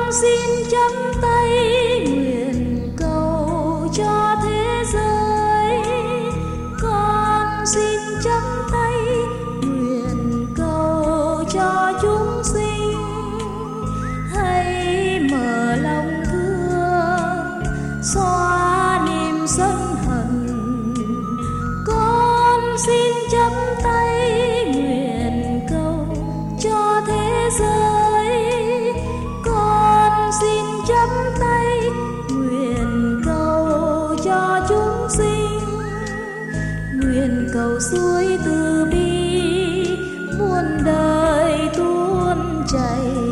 xin chắp tay nguyện cầu cho thế giới. Con xin chắp tay nguyện cầu cho chúng sinh. Hãy mở lòng thương, xóa niềm sân hận. Con xin chắp tay nguyện cầu cho thế giới. Con xin chắp tay nguyện cầu cho chúng sinh. Nguyện cầu suối từ bi muôn đời tuôn chảy.